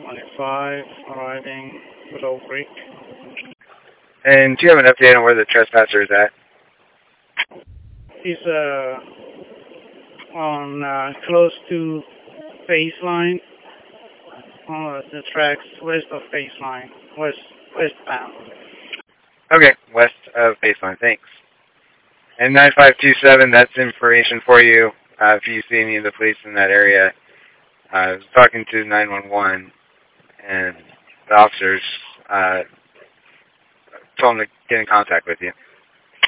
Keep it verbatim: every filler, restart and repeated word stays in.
twenty-five, arriving Willow Creek. And do you have an update on where the trespasser is at? He's uh, on uh, close to baseline, on the tracks west of baseline, west westbound. Okay, west of baseline, thanks. And nine five two seven, that's information for you. Uh, if you see any of the police in that area, uh, I was talking to nine one one, and the officers uh, told them to get in contact with you.